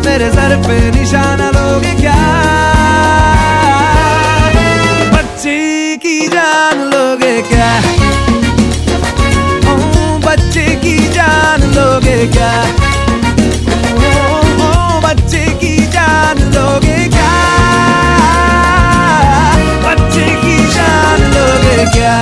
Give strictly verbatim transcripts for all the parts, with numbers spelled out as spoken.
मेरे सर पे निशाना लोगे क्या? बच्चे की जान लोगे क्या? ओ बच्चे की जान लोगे क्या? ओ बच्चे की जान लोगे क्या? बच्चे की जान लोगे क्या?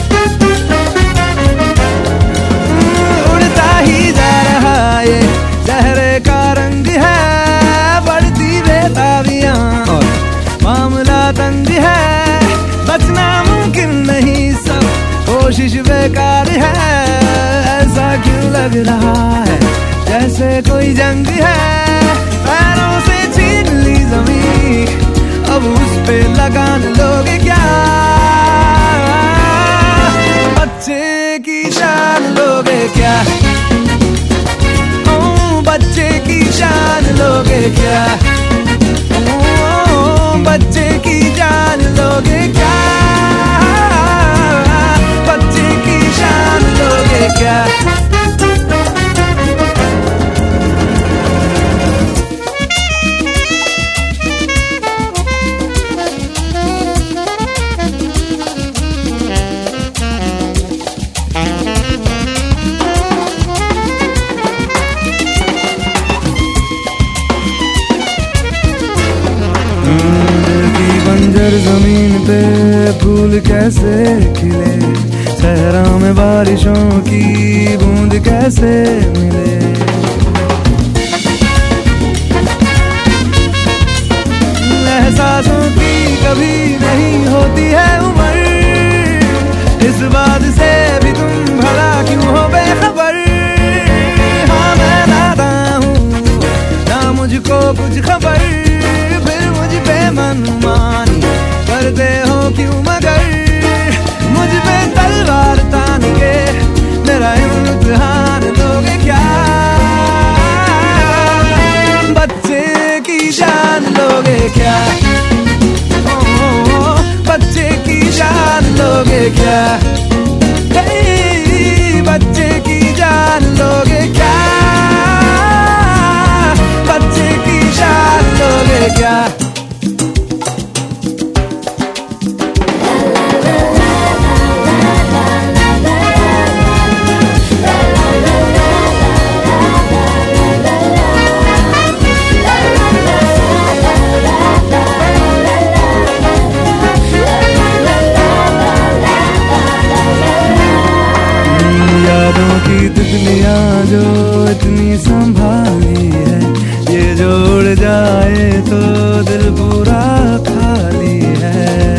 उड़ता ही जा रहा ये जहरे का रंग है, बढ़ती बेताबियां और मामला तंग है, बचना मुमकिन नहीं, सब कोशिश बेकार है। ऐसा क्यों लग रहा है जैसे कोई जंग है, पैरों से छीन ली जमीन, अब उस पे लगान लोगे क्या? बच्चे की शान लोगे क्या? ओ बच्चे की शान लोगे क्या? ओ बच्चे की जान लोगे क्या? बच्चे की शान लोगे क्या? बंजर जमीन पे फूल कैसे खिले, सहरा में बारिशों की बूंद कैसे मिले। एहसासों की कभी नहीं होती है उम्र, इस बात से भी तुम भला क्यों हो बेखबर? हाँ मैं नादा हूँ ना मुझको कुछ खबर, फिर मुझ पे मनमानी करते हो क्यों? मगर मुझ पे तलवार तान के मेरा इम्तिहान लोगे क्या? बच्चे की जान लोगे क्या? ओ, ओ, ओ बच्चे की जान लोगे क्या? हे, बच्चे की जान लोगे क्या? बच्चे की जान लोगे क्या? यादों की तितलियां जो इतनी संभाली है, ये जोड़ जाए तो दिल पूरा खाली है।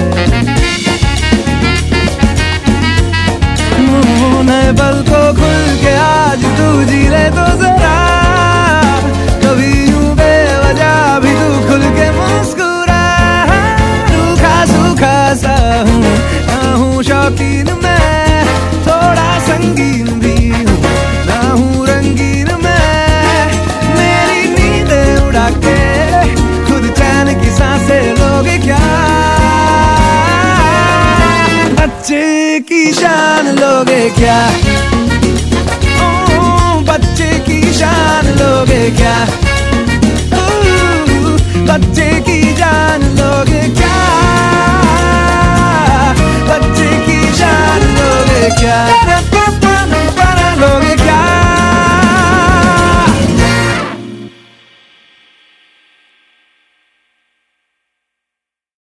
नए पल को खुल के आज तू जी ले तो जरा, कभी यूं बेवजह भी तू खुल के मुस्कुरा। रूखा सूखा सा हूँ ना हूँ शौकीन मैं, थोड़ा संगीन भी हूँ ना हूँ रंगीन मैं। मेरी नींदें उड़ा के खुद चैन की सांसें लोगे क्या? बच्चे की शान लोगे क्या? ओ बच्चे की शान लोगे क्या? ओ बच्चे की जान लोगे क्या? बच्चे की जान लोगे क्या?